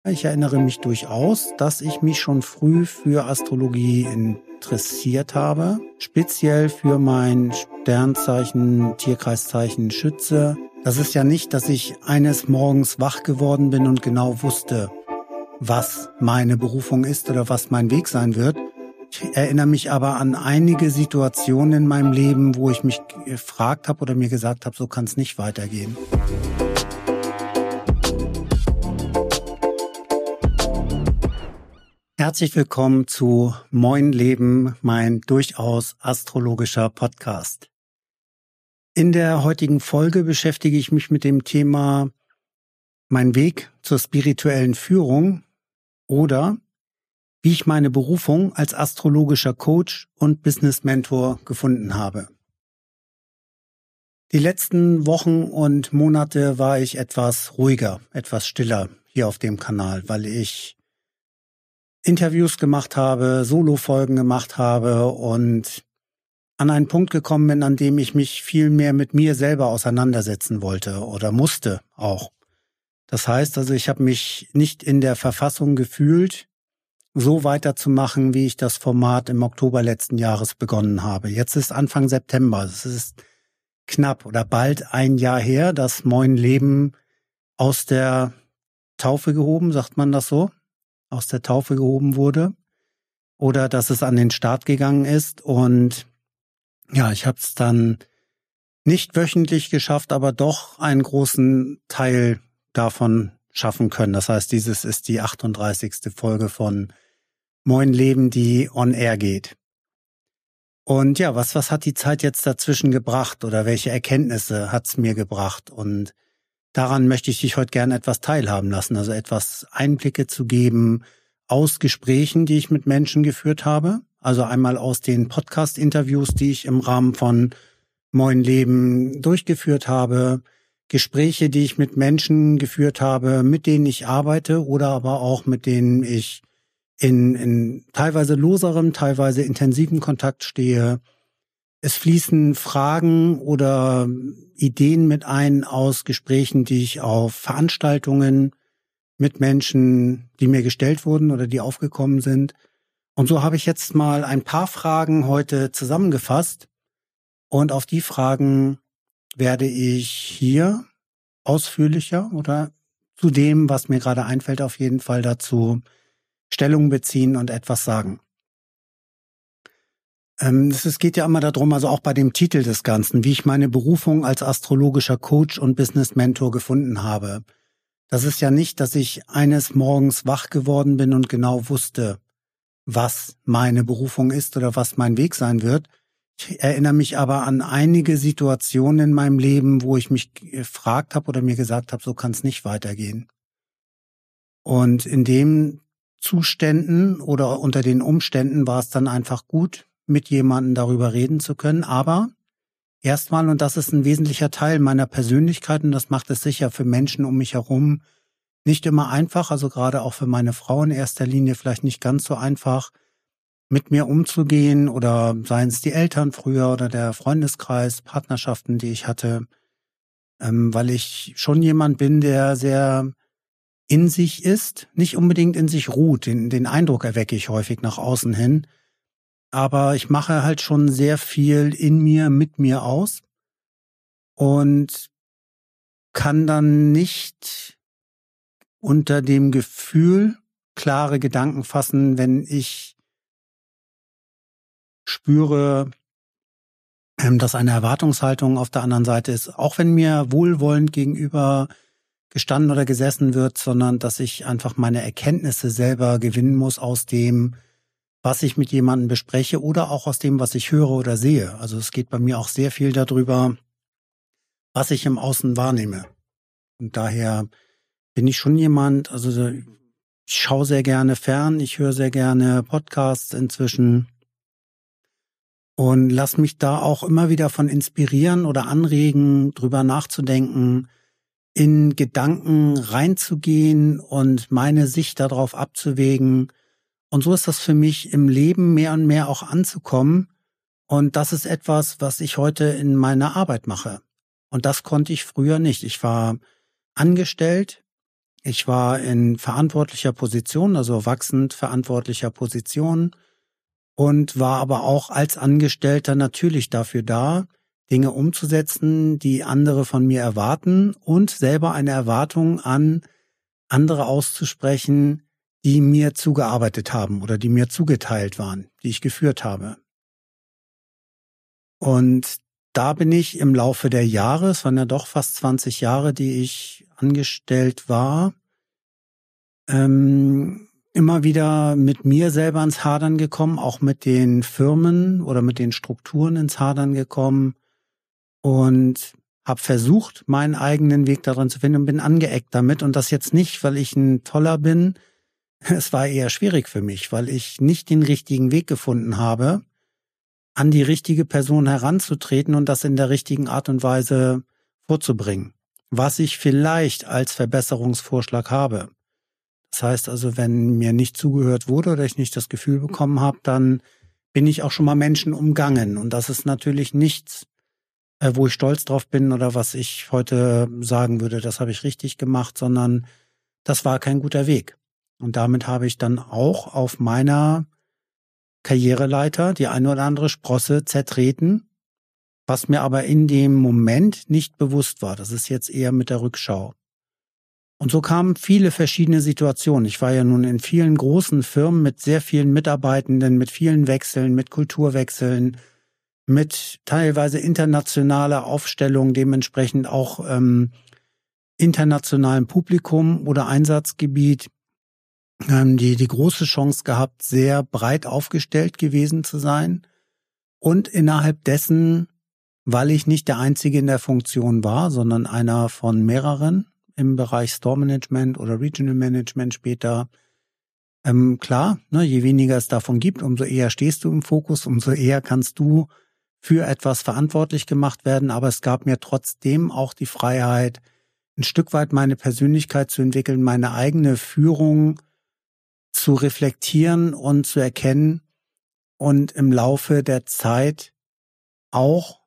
Ich erinnere mich durchaus, dass ich mich schon früh für Astrologie interessiert habe, speziell für mein Sternzeichen, Tierkreiszeichen Schütze. Das ist ja nicht, dass ich eines Morgens wach geworden bin und genau wusste, was meine Berufung ist oder was mein Weg sein wird. Ich erinnere mich aber an einige Situationen in meinem Leben, wo ich mich gefragt habe oder mir gesagt habe, so kann es nicht weitergehen. Herzlich willkommen zu Moin Leben, mein durchaus astrologischer Podcast. In der heutigen Folge beschäftige ich mich mit dem Thema mein Weg zur spirituellen Führung oder wie ich meine Berufung als astrologischer Coach und Business Mentor gefunden habe. Die letzten Wochen und Monate war ich etwas ruhiger, etwas stiller hier auf dem Kanal, weil ich Interviews gemacht habe, Solo-Folgen gemacht habe und an einen Punkt gekommen bin, an dem ich mich viel mehr mit mir selber auseinandersetzen wollte oder musste auch. Das heißt also, ich habe mich nicht in der Verfassung gefühlt, so weiterzumachen, wie ich das Format im Oktober letzten Jahres begonnen habe. Jetzt ist Anfang September. Es ist knapp oder bald ein Jahr her, dass Moin Leben aus der Taufe gehoben, sagt man das so? Aus der Taufe gehoben wurde oder dass es an den Start gegangen ist. Und ja, ich habe es dann nicht wöchentlich geschafft, aber doch einen großen Teil davon schaffen können. Das heißt, dieses ist die 38. Folge von Moin Leben, die on air geht. Und ja, was hat die Zeit jetzt dazwischen gebracht oder welche Erkenntnisse hat's mir gebracht? Und daran möchte ich dich heute gerne etwas teilhaben lassen, also etwas Einblicke zu geben aus Gesprächen, die ich mit Menschen geführt habe. Also einmal aus den Podcast-Interviews, die ich im Rahmen von Moin Leben durchgeführt habe, Gespräche, die ich mit Menschen geführt habe, mit denen ich arbeite oder aber auch mit denen ich in teilweise loserem, teilweise intensiven Kontakt stehe. Es fließen Fragen oder Ideen mit ein aus Gesprächen, die ich auf Veranstaltungen mit Menschen, die mir gestellt wurden oder die aufgekommen sind. Und so habe ich jetzt mal ein paar Fragen heute zusammengefasst. Und auf die Fragen werde ich hier ausführlicher oder zu dem, was mir gerade einfällt, auf jeden Fall dazu Stellung beziehen und etwas sagen. Es geht ja immer darum, also auch bei dem Titel des Ganzen, wie ich meine Berufung als astrologischer Coach und Business Mentor gefunden habe. Das ist ja nicht, dass ich eines Morgens wach geworden bin und genau wusste, was meine Berufung ist oder was mein Weg sein wird. Ich erinnere mich aber an einige Situationen in meinem Leben, wo ich mich gefragt habe oder mir gesagt habe, so kann es nicht weitergehen. Und in den Zuständen oder unter den Umständen war es dann einfach gut, mit jemandem darüber reden zu können, aber erstmal, und das ist ein wesentlicher Teil meiner Persönlichkeit und das macht es sicher für Menschen um mich herum nicht immer einfach, also gerade auch für meine Frau in erster Linie vielleicht nicht ganz so einfach, mit mir umzugehen oder seien es die Eltern früher oder der Freundeskreis, Partnerschaften, die ich hatte, weil ich schon jemand bin, der sehr in sich ist, nicht unbedingt in sich ruht, den Eindruck erwecke ich häufig nach außen hin, aber ich mache halt schon sehr viel in mir, mit mir aus und kann dann nicht unter dem Gefühl klare Gedanken fassen, wenn ich spüre, dass eine Erwartungshaltung auf der anderen Seite ist, auch wenn mir wohlwollend gegenüber gestanden oder gesessen wird, sondern dass ich einfach meine Erkenntnisse selber gewinnen muss aus dem, was ich mit jemandem bespreche oder auch aus dem, was ich höre oder sehe. Also es geht bei mir auch sehr viel darüber, was ich im Außen wahrnehme. Und daher bin ich schon jemand, also ich schaue sehr gerne fern, ich höre sehr gerne Podcasts inzwischen und lass mich da auch immer wieder von inspirieren oder anregen, drüber nachzudenken, in Gedanken reinzugehen und meine Sicht darauf abzuwägen. Und so ist das für mich im Leben mehr und mehr auch anzukommen. Und das ist etwas, was ich heute in meiner Arbeit mache. Und das konnte ich früher nicht. Ich war angestellt Ich war in verantwortlicher Position, also wachsend verantwortlicher Position und war aber auch als Angestellter natürlich dafür da, Dinge umzusetzen, die andere von mir erwarten und selber eine Erwartung an andere auszusprechen, die mir zugearbeitet haben oder die mir zugeteilt waren, die ich geführt habe. Und da bin ich im Laufe der Jahre, es waren ja doch fast 20 Jahre, die ich angestellt war, immer wieder mit mir selber ins Hadern gekommen, auch mit den Firmen oder mit den Strukturen ins Hadern gekommen und habe versucht, meinen eigenen Weg darin zu finden und bin angeeckt damit. Und das jetzt nicht, weil ich ein Toller bin. Es war eher schwierig für mich, weil ich nicht den richtigen Weg gefunden habe, an die richtige Person heranzutreten und das in der richtigen Art und Weise vorzubringen, was ich vielleicht als Verbesserungsvorschlag habe. Das heißt also, wenn mir nicht zugehört wurde oder ich nicht das Gefühl bekommen habe, dann bin ich auch schon mal Menschen umgangen. Und das ist natürlich nichts, wo ich stolz drauf bin oder was ich heute sagen würde, das habe ich richtig gemacht, sondern das war kein guter Weg. Und damit habe ich dann auch auf meiner Karriereleiter die eine oder andere Sprosse zertreten, was mir aber in dem Moment nicht bewusst war. Das ist jetzt eher mit der Rückschau. Und so kamen viele verschiedene Situationen. Ich war ja nun in vielen großen Firmen mit sehr vielen Mitarbeitenden, mit vielen Wechseln, mit Kulturwechseln, mit teilweise internationaler Aufstellung, dementsprechend auch internationalem Publikum oder Einsatzgebiet, die große Chance gehabt, sehr breit aufgestellt gewesen zu sein. Und innerhalb dessen, weil ich nicht der Einzige in der Funktion war, sondern einer von mehreren im Bereich Store Management oder Regional Management später, klar, ne, je weniger es davon gibt, umso eher stehst du im Fokus, umso eher kannst du für etwas verantwortlich gemacht werden. Aber es gab mir trotzdem auch die Freiheit, ein Stück weit meine Persönlichkeit zu entwickeln, meine eigene Führung zu reflektieren und zu erkennen und im Laufe der Zeit auch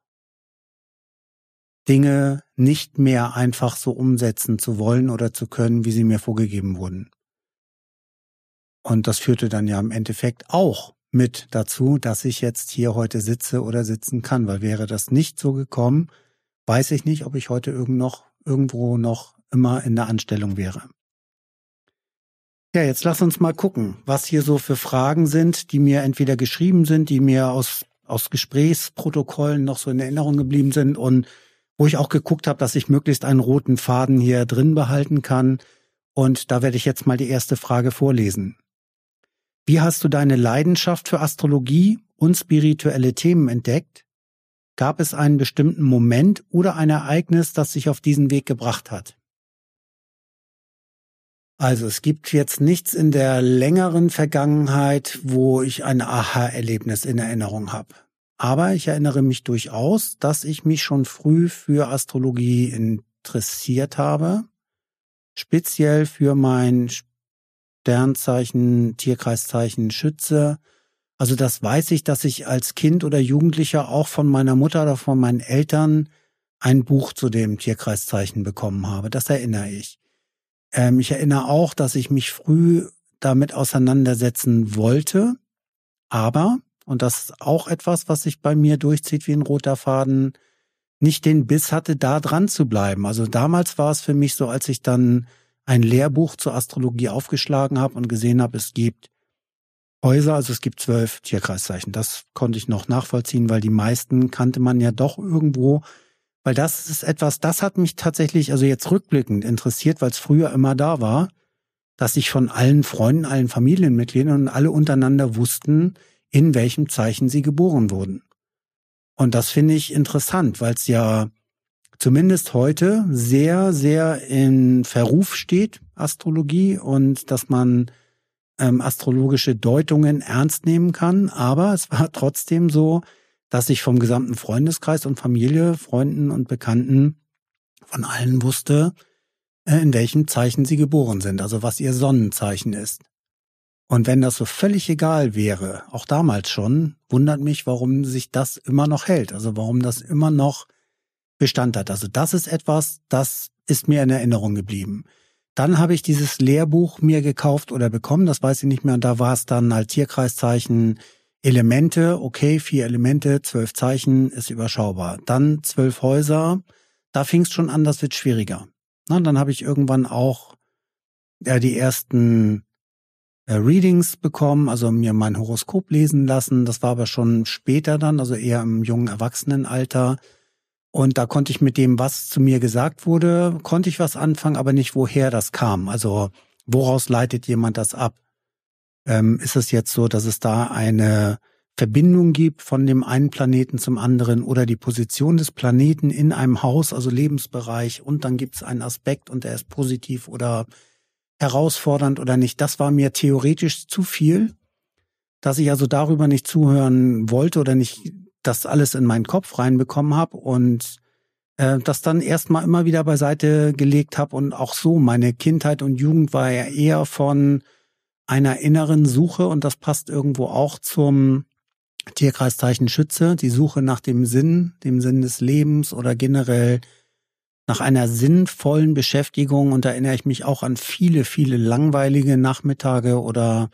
Dinge nicht mehr einfach so umsetzen zu wollen oder zu können, wie sie mir vorgegeben wurden. Und das führte dann ja im Endeffekt auch mit dazu, dass ich jetzt hier heute sitze oder sitzen kann, weil wäre das nicht so gekommen, weiß ich nicht, ob ich heute irgendwo noch immer in der Anstellung wäre. Ja, jetzt lass uns mal gucken, was hier so für Fragen sind, die mir entweder geschrieben sind, die mir aus Gesprächsprotokollen noch so in Erinnerung geblieben sind und wo ich auch geguckt habe, dass ich möglichst einen roten Faden hier drin behalten kann. Und da werde ich jetzt mal die erste Frage vorlesen. Wie hast du deine Leidenschaft für Astrologie und spirituelle Themen entdeckt? Gab es einen bestimmten Moment oder ein Ereignis, das dich auf diesen Weg gebracht hat? Also es gibt jetzt nichts in der längeren Vergangenheit, wo ich ein Aha-Erlebnis in Erinnerung habe. Aber ich erinnere mich durchaus, dass ich mich schon früh für Astrologie interessiert habe, speziell für mein Sternzeichen, Tierkreiszeichen Schütze. Also das weiß ich, dass ich als Kind oder Jugendlicher auch von meiner Mutter oder von meinen Eltern ein Buch zu dem Tierkreiszeichen bekommen habe. Das erinnere ich. Ich erinnere auch, dass ich mich früh damit auseinandersetzen wollte, aber, und das ist auch etwas, was sich bei mir durchzieht wie ein roter Faden, nicht den Biss hatte, da dran zu bleiben. Also damals war es für mich so, als ich dann ein Lehrbuch zur Astrologie aufgeschlagen habe und gesehen habe, es gibt Häuser, also es gibt 12 Tierkreiszeichen. Das konnte ich noch nachvollziehen, weil die meisten kannte man ja doch irgendwo. Weil das ist etwas, das hat mich tatsächlich, also jetzt rückblickend interessiert, weil es früher immer da war, dass ich von allen Freunden, allen Familienmitgliedern und alle untereinander wussten, in welchem Zeichen sie geboren wurden. Und das finde ich interessant, weil es ja zumindest heute sehr, sehr in Verruf steht, Astrologie, und dass man astrologische Deutungen ernst nehmen kann. Aber es war trotzdem so, dass ich vom gesamten Freundeskreis und Familie, Freunden und Bekannten von allen wusste, in welchem Zeichen sie geboren sind, also was ihr Sonnenzeichen ist. Und wenn das so völlig egal wäre, auch damals schon, wundert mich, warum sich das immer noch hält, also warum das immer noch Bestand hat. Also das ist etwas, das ist mir in Erinnerung geblieben. Dann habe ich dieses Lehrbuch mir gekauft oder bekommen, das weiß ich nicht mehr. Und da war es dann als Tierkreiszeichen Elemente, okay, 4 Elemente, 12 Zeichen, ist überschaubar. Dann 12 Häuser, da fing es schon an, das wird schwieriger. Na, dann habe ich irgendwann auch die ersten Readings bekommen, also mir mein Horoskop lesen lassen. Das war aber schon später dann, also eher im jungen Erwachsenenalter. Und da konnte ich mit dem, was zu mir gesagt wurde, konnte ich was anfangen, aber nicht, woher das kam. Also woraus leitet jemand das ab? Ist es jetzt so, dass es da eine Verbindung gibt von dem einen Planeten zum anderen oder die Position des Planeten in einem Haus, also Lebensbereich, und dann gibt es einen Aspekt und der ist positiv oder herausfordernd oder nicht? Das war mir theoretisch zu viel, dass ich also darüber nicht zuhören wollte oder nicht das alles in meinen Kopf reinbekommen habe und das dann erstmal immer wieder beiseite gelegt habe. Und auch so, meine Kindheit und Jugend war ja eher von einer inneren Suche, und das passt irgendwo auch zum Tierkreiszeichen Schütze, die Suche nach dem Sinn des Lebens oder generell nach einer sinnvollen Beschäftigung. Und da erinnere ich mich auch an viele, viele langweilige Nachmittage oder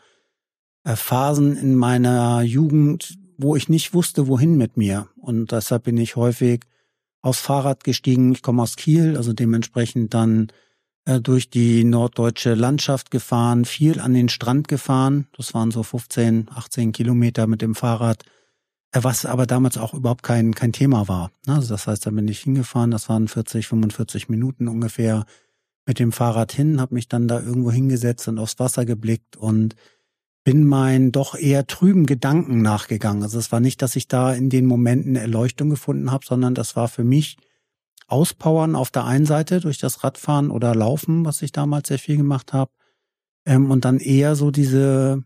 Phasen in meiner Jugend, wo ich nicht wusste, wohin mit mir. Und deshalb bin ich häufig aufs Fahrrad gestiegen. Ich komme aus Kiel, also dementsprechend dann durch die norddeutsche Landschaft gefahren, viel an den Strand gefahren. Das waren so 15, 18 Kilometer mit dem Fahrrad, was aber damals auch überhaupt kein Thema war. Also das heißt, da bin ich hingefahren, das waren 40, 45 Minuten ungefähr mit dem Fahrrad hin, habe mich dann da irgendwo hingesetzt und aufs Wasser geblickt und bin meinen doch eher trüben Gedanken nachgegangen. Also es war nicht, dass ich da in den Momenten eine Erleuchtung gefunden habe, sondern das war für mich Auspowern auf der einen Seite durch das Radfahren oder Laufen, was ich damals sehr viel gemacht habe, und dann eher so diese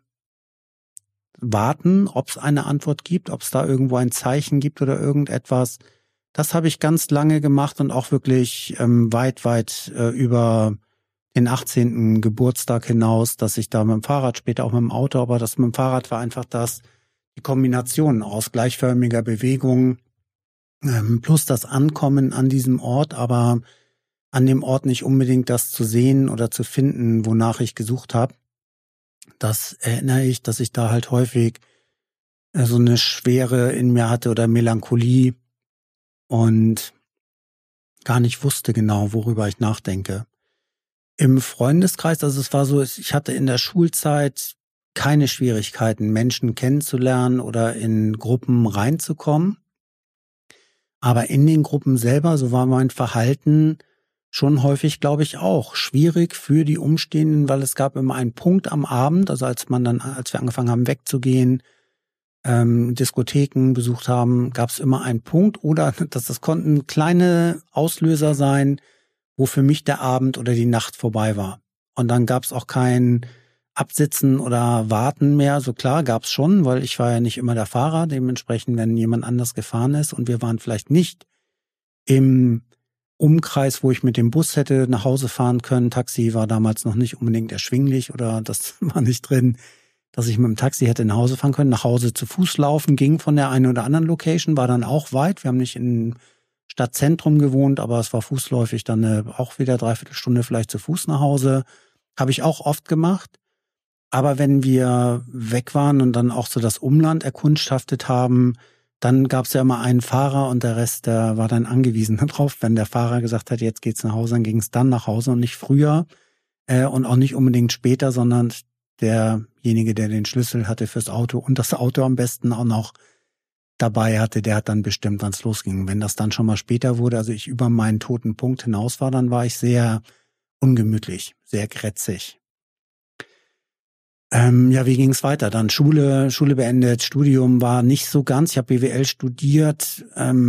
Warten, ob es eine Antwort gibt, ob es da irgendwo ein Zeichen gibt oder irgendetwas. Das habe ich ganz lange gemacht und auch wirklich weit über den 18. Geburtstag hinaus, dass ich da mit dem Fahrrad, später auch mit dem Auto, aber das mit dem Fahrrad war einfach die Kombination aus gleichförmiger Bewegung plus das Ankommen an diesem Ort, aber an dem Ort nicht unbedingt das zu sehen oder zu finden, wonach ich gesucht habe. Das erinnere ich, dass ich da halt häufig so eine Schwere in mir hatte oder Melancholie und gar nicht wusste genau, worüber ich nachdenke. Im Freundeskreis, also es war so, ich hatte in der Schulzeit keine Schwierigkeiten, Menschen kennenzulernen oder in Gruppen reinzukommen. Aber in den Gruppen selber, so war mein Verhalten schon häufig, glaube ich, auch schwierig für die Umstehenden, weil es gab immer einen Punkt am Abend, also als wir angefangen haben wegzugehen, Diskotheken besucht haben, gab es immer einen Punkt oder das konnten kleine Auslöser sein, wo für mich der Abend oder die Nacht vorbei war. Und dann gab es auch kein Absitzen oder Warten mehr. So klar gab es schon, weil ich war ja nicht immer der Fahrer. Dementsprechend, wenn jemand anders gefahren ist und wir waren vielleicht nicht im Umkreis, wo ich mit dem Bus hätte nach Hause fahren können. Taxi war damals noch nicht unbedingt erschwinglich oder das war nicht drin, dass ich mit dem Taxi hätte nach Hause fahren können. Nach Hause zu Fuß laufen ging von der einen oder anderen Location, war dann auch weit. Wir haben nicht im Stadtzentrum gewohnt, aber es war fußläufig dann auch wieder 3/4 Stunde vielleicht zu Fuß nach Hause. Habe ich auch oft gemacht. Aber wenn wir weg waren und dann auch so das Umland erkundschaftet haben, dann gab es ja immer einen Fahrer und der Rest, der war dann angewiesen darauf. Wenn der Fahrer gesagt hat, jetzt geht's nach Hause, dann ging es dann nach Hause und nicht früher und auch nicht unbedingt später, sondern derjenige, der den Schlüssel hatte fürs Auto und das Auto am besten auch noch dabei hatte, der hat dann bestimmt, wann es losging. Wenn das dann schon mal später wurde, also ich über meinen toten Punkt hinaus war, dann war ich sehr ungemütlich, sehr grätzig. Ja, wie ging es weiter? Dann Schule beendet, Studium war nicht so ganz. Ich habe BWL studiert,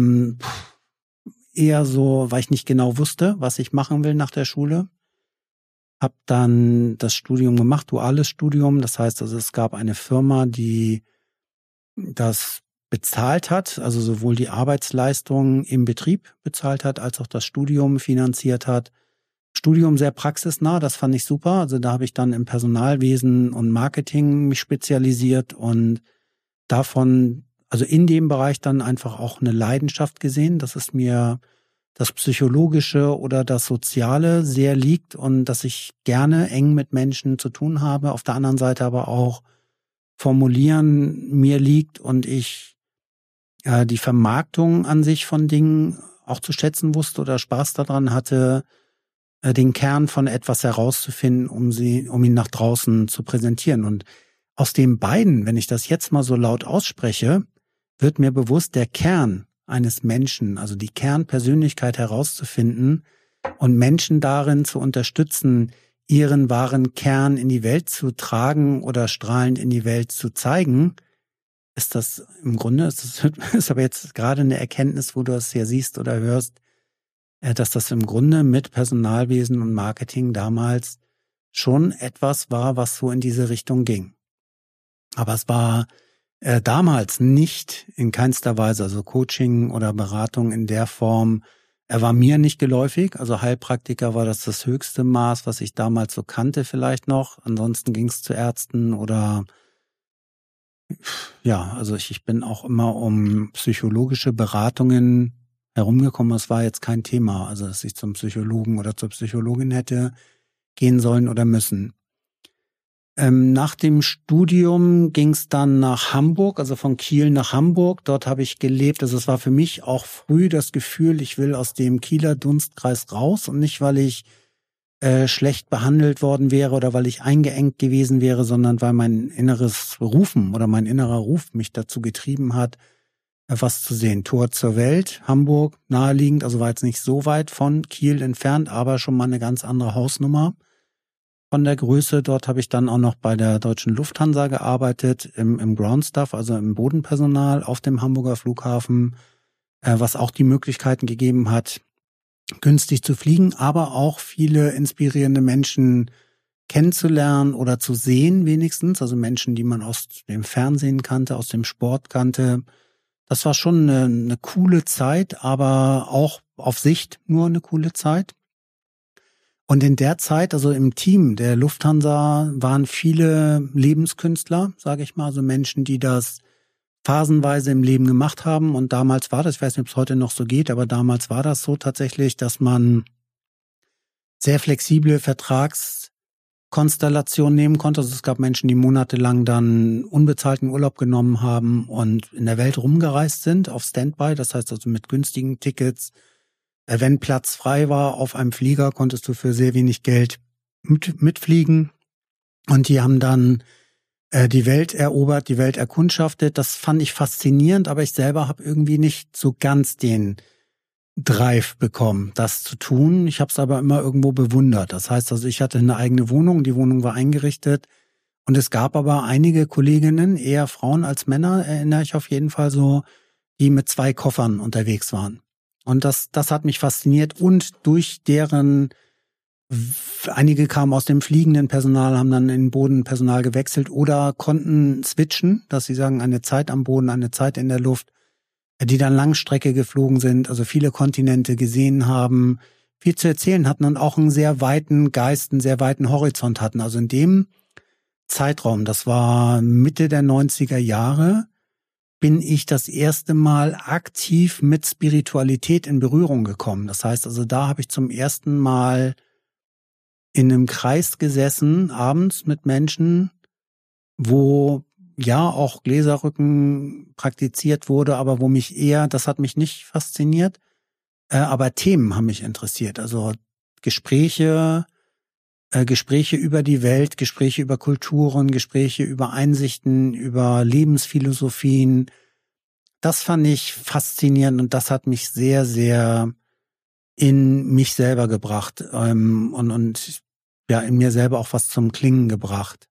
eher so, weil ich nicht genau wusste, was ich machen will nach der Schule. Hab dann das Studium gemacht, duales Studium. Das heißt, also es gab eine Firma, die das bezahlt hat, also sowohl die Arbeitsleistung im Betrieb bezahlt hat, als auch das Studium finanziert hat. Studium sehr praxisnah, das fand ich super. Also da habe ich dann im Personalwesen und Marketing mich spezialisiert und davon, also in dem Bereich dann einfach auch eine Leidenschaft gesehen. Das ist mir das Psychologische oder das Soziale sehr liegt und dass ich gerne eng mit Menschen zu tun habe. Auf der anderen Seite aber auch Formulieren mir liegt und ich die Vermarktung an sich von Dingen auch zu schätzen wusste oder Spaß daran hatte, den Kern von etwas herauszufinden, um ihn nach draußen zu präsentieren. Und aus den beiden, wenn ich das jetzt mal so laut ausspreche, wird mir bewusst, der Kern eines Menschen, also die Kernpersönlichkeit herauszufinden und Menschen darin zu unterstützen, ihren wahren Kern in die Welt zu tragen oder strahlend in die Welt zu zeigen, ist das im Grunde, ist aber jetzt gerade eine Erkenntnis, wo du es ja siehst oder hörst, dass das im Grunde mit Personalwesen und Marketing damals schon etwas war, was so in diese Richtung ging. Aber es war damals nicht in keinster Weise, also Coaching oder Beratung in der Form, er war mir nicht geläufig. Also Heilpraktiker war das höchste Maß, was ich damals so kannte vielleicht noch. Ansonsten ging es zu Ärzten oder ja, also ich bin auch immer um psychologische Beratungen herumgekommen. Es war jetzt kein Thema, also dass ich zum Psychologen oder zur Psychologin hätte gehen sollen oder müssen. Nach dem Studium ging es dann nach Hamburg, also von Kiel nach Hamburg. Dort habe ich gelebt. Also es war für mich auch früh das Gefühl, ich will aus dem Kieler Dunstkreis raus und nicht, weil ich schlecht behandelt worden wäre oder weil ich eingeengt gewesen wäre, sondern weil mein inneres Rufen oder mein innerer Ruf mich dazu getrieben hat, was zu sehen. Tor zur Welt, Hamburg, naheliegend, also war jetzt nicht so weit von Kiel entfernt, aber schon mal eine ganz andere Hausnummer. Von der Größe, dort habe ich dann auch noch bei der Deutschen Lufthansa gearbeitet, im Groundstaff, also im Bodenpersonal auf dem Hamburger Flughafen, was auch die Möglichkeiten gegeben hat, günstig zu fliegen, aber auch viele inspirierende Menschen kennenzulernen oder zu sehen wenigstens, also Menschen, die man aus dem Fernsehen kannte, aus dem Sport kannte. Das war schon eine coole Zeit, aber auch auf Sicht nur eine coole Zeit. Und in der Zeit, also im Team der Lufthansa, waren viele Lebenskünstler, sage ich mal, also Menschen, die das phasenweise im Leben gemacht haben. Und damals war das, ich weiß nicht, ob es heute noch so geht, aber damals war das so tatsächlich, dass man sehr flexible Vertragskonstellationen nehmen konnte. Also es gab Menschen, die monatelang dann unbezahlten Urlaub genommen haben und in der Welt rumgereist sind auf Standby, das heißt also mit günstigen Tickets. Wenn Platz frei war auf einem Flieger, konntest du für sehr wenig Geld mitfliegen. Und die haben dann die Welt erobert, die Welt erkundschaftet. Das fand ich faszinierend, aber ich selber habe irgendwie nicht so ganz den Drive bekommen, das zu tun. Ich habe es aber immer irgendwo bewundert. Das heißt also, ich hatte eine eigene Wohnung, die Wohnung war eingerichtet. Und es gab aber einige Kolleginnen, eher Frauen als Männer, erinnere ich auf jeden Fall so, die mit 2 Koffern unterwegs waren. Und das hat mich fasziniert und durch deren, einige kamen aus dem fliegenden Personal, haben dann in Bodenpersonal gewechselt oder konnten switchen, dass sie sagen, eine Zeit am Boden, eine Zeit in der Luft, die dann Langstrecke geflogen sind, also viele Kontinente gesehen haben, viel zu erzählen hatten und auch einen sehr weiten Geist, einen sehr weiten Horizont hatten. Also in dem Zeitraum, das war Mitte der 90er Jahre, bin ich das erste Mal aktiv mit Spiritualität in Berührung gekommen. Das heißt also, da habe ich zum ersten Mal in einem Kreis gesessen, abends mit Menschen, wo ja auch Gläserrücken praktiziert wurde, aber wo mich eher, das hat mich nicht fasziniert, aber Themen haben mich interessiert. Also Gespräche über die Welt, Gespräche über Kulturen, Gespräche über Einsichten, über Lebensphilosophien. Das fand ich faszinierend und das hat mich sehr, sehr in mich selber gebracht und ja, in mir selber auch was zum Klingen gebracht.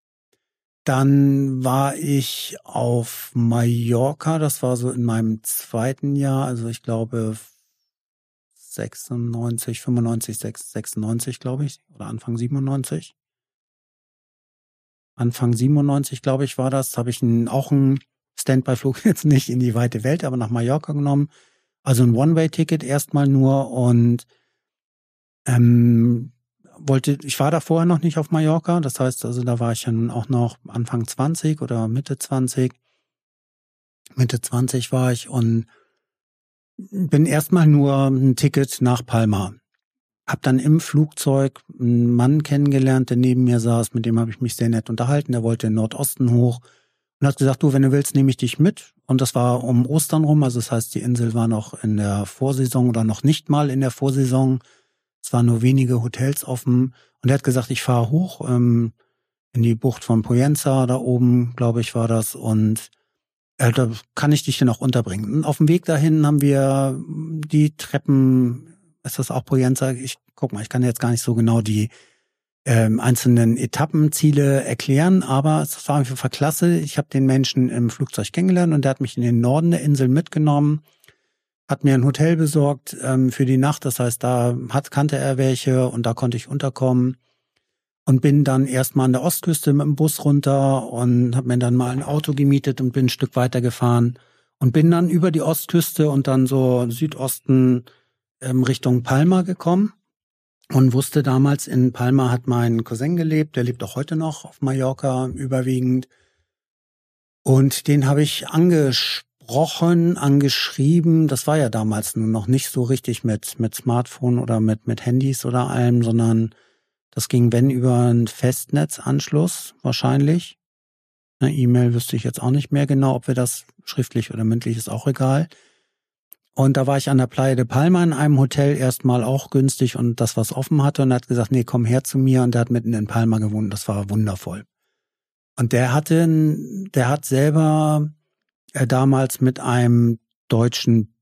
Dann war ich auf Mallorca, das war so in meinem 2. Jahr, also ich glaube 96, glaube ich, oder Anfang 97. Anfang 97, glaube ich, war das. Habe ich auch einen Standby-Flug jetzt nicht in die weite Welt, aber nach Mallorca genommen. Also ein One-Way-Ticket erstmal nur und ich war da vorher noch nicht auf Mallorca. Das heißt, also da war ich dann auch noch Anfang 20 oder Mitte 20. Mitte 20 war ich und bin erstmal nur ein Ticket nach Palma. Hab dann im Flugzeug einen Mann kennengelernt, der neben mir saß, mit dem habe ich mich sehr nett unterhalten. Der wollte in den Nordosten hoch und hat gesagt, du, wenn du willst, nehme ich dich mit. Und das war um Ostern rum, also das heißt, die Insel war noch in der Vorsaison oder noch nicht mal in der Vorsaison. Es waren nur wenige Hotels offen. Und er hat gesagt, ich fahre hoch in die Bucht von Poyenza, da oben, glaube ich, war das. Und da kann ich dich dann auch unterbringen. Und auf dem Weg dahin haben wir die Treppen, ist das auch Poyenza? Ich kann jetzt gar nicht so genau die einzelnen Etappenziele erklären, aber es war einfach klasse. Ich habe den Menschen im Flugzeug kennengelernt und der hat mich in den Norden der Insel mitgenommen, hat mir ein Hotel besorgt für die Nacht. Das heißt, da kannte er welche und da konnte ich unterkommen. Und bin dann erstmal an der Ostküste mit dem Bus runter und habe mir dann mal ein Auto gemietet und bin ein Stück weiter gefahren und bin dann über die Ostküste und dann so Südosten Richtung Palma gekommen und wusste damals, in Palma hat mein Cousin gelebt, der lebt auch heute noch auf Mallorca überwiegend. Und den habe ich angeschrieben. Das war ja damals nur noch nicht so richtig mit Smartphone oder mit Handys oder allem, sondern das ging, wenn, über einen Festnetzanschluss wahrscheinlich. Eine E-Mail wüsste ich jetzt auch nicht mehr genau, ob wir das schriftlich oder mündlich, ist auch egal. Und da war ich an der Playa de Palma in einem Hotel erstmal auch günstig und das, was offen hatte. Und er hat gesagt, nee, komm her zu mir. Und der hat mitten in Palma gewohnt. Das war wundervoll. Und der hat selber damals mit einem deutschen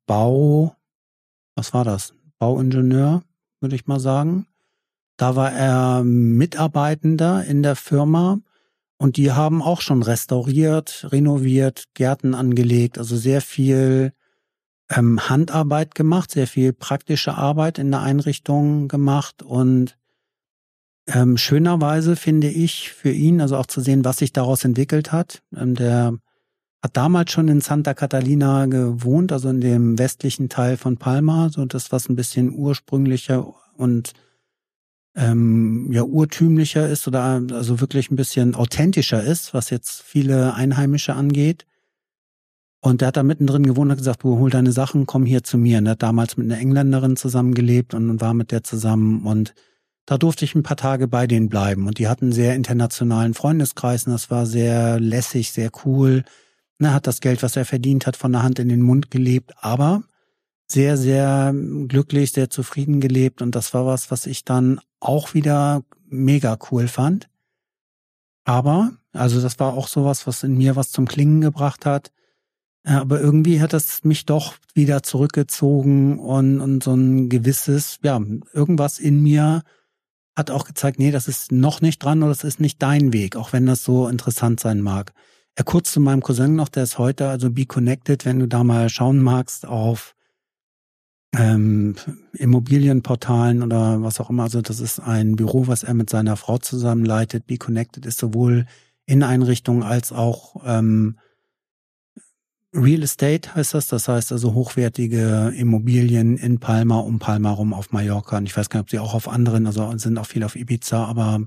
Bauingenieur, würde ich mal sagen. Da war er Mitarbeitender in der Firma und die haben auch schon restauriert, renoviert, Gärten angelegt, also sehr viel Handarbeit gemacht, sehr viel praktische Arbeit in der Einrichtung gemacht und schönerweise finde ich für ihn, also auch zu sehen, was sich daraus entwickelt hat. Der hat damals schon in Santa Catalina gewohnt, also in dem westlichen Teil von Palma, so das, was ein bisschen ursprünglicher und urtümlicher ist oder also wirklich ein bisschen authentischer ist, was jetzt viele Einheimische angeht. Und der hat da mittendrin gewohnt und hat gesagt, du hol deine Sachen, komm hier zu mir. Und er hat damals mit einer Engländerin zusammengelebt und war mit der zusammen. Und da durfte ich ein paar Tage bei denen bleiben. Und die hatten einen sehr internationalen Freundeskreis. Und das war sehr lässig, sehr cool. Und er hat das Geld, was er verdient hat, von der Hand in den Mund gelebt. Aber sehr, sehr glücklich, sehr zufrieden gelebt. Und das war was ich dann auch wieder mega cool fand. Aber, also das war auch sowas, was in mir was zum Klingen gebracht hat. Aber irgendwie hat das mich doch wieder zurückgezogen und so ein gewisses, irgendwas in mir hat auch gezeigt, nee, das ist noch nicht dran oder das ist nicht dein Weg, auch wenn das so interessant sein mag. Kurz zu meinem Cousin noch, der ist heute, also Be Connected, wenn du da mal schauen magst auf Immobilienportalen oder was auch immer. Also das ist ein Büro, was er mit seiner Frau zusammen leitet. Be Connected ist sowohl Inneneinrichtungen als auch Real Estate heißt das. Das heißt also hochwertige Immobilien in Palma, um Palma rum auf Mallorca. Und ich weiß gar nicht, ob sie auch auf anderen, also sind auch viel auf Ibiza, aber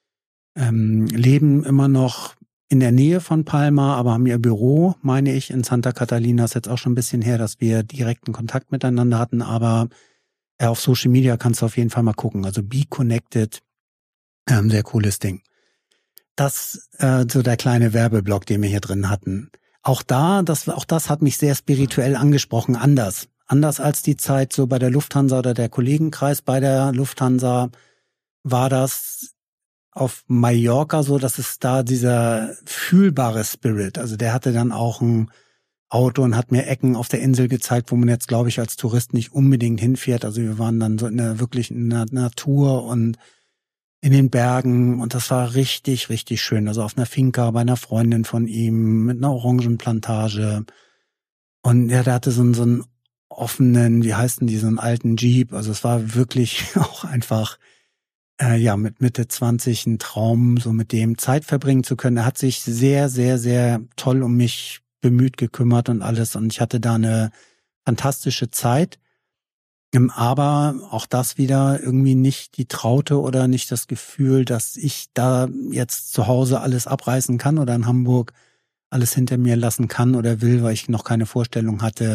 leben immer noch in der Nähe von Palma, aber haben ihr Büro, meine ich, in Santa Catalina. Ist jetzt auch schon ein bisschen her, dass wir direkten Kontakt miteinander hatten, aber auf Social Media kannst du auf jeden Fall mal gucken. Also Be Connected, sehr cooles Ding. Das so der kleine Werbeblock, den wir hier drin hatten. Auch das hat mich sehr spirituell angesprochen, anders als die Zeit so bei der Lufthansa oder der Kollegenkreis bei der Lufthansa war das auf Mallorca so, dass es da dieser fühlbare Spirit, also der hatte dann auch ein Auto und hat mir Ecken auf der Insel gezeigt, wo man jetzt, glaube ich, als Tourist nicht unbedingt hinfährt. Also wir waren dann so wirklich in der Natur und in den Bergen und das war richtig, richtig schön. Also auf einer Finca bei einer Freundin von ihm mit einer Orangenplantage. Und ja, der hatte so einen offenen, wie heißt denn die, so einen alten Jeep. Also es war wirklich auch einfach mit Mitte 20 ein Traum, so mit dem Zeit verbringen zu können. Er hat sich sehr, sehr, sehr toll um mich bemüht, gekümmert und alles. Und ich hatte da eine fantastische Zeit. Aber auch das wieder irgendwie nicht die Traute oder nicht das Gefühl, dass ich da jetzt zu Hause alles abreißen kann oder in Hamburg alles hinter mir lassen kann oder will, weil ich noch keine Vorstellung hatte,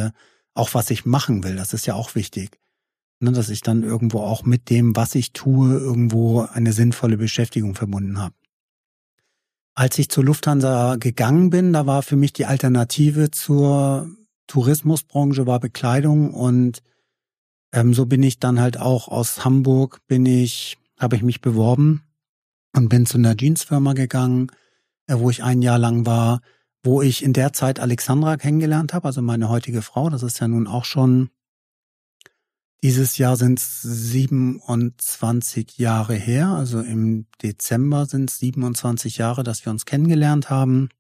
auch was ich machen will. Das ist ja auch wichtig, ne, dass ich dann irgendwo auch mit dem, was ich tue, irgendwo eine sinnvolle Beschäftigung verbunden habe. Als ich zur Lufthansa gegangen bin, da war für mich die Alternative zur Tourismusbranche war Bekleidung und so bin ich dann halt auch aus Hamburg habe ich mich beworben und bin zu einer Jeansfirma gegangen, wo ich ein Jahr lang war, wo ich in der Zeit Alexandra kennengelernt habe, also meine heutige Frau. Das ist ja nun auch schon, dieses Jahr sind es 27 Jahre her, also im Dezember sind es 27 Jahre, dass wir uns kennengelernt haben.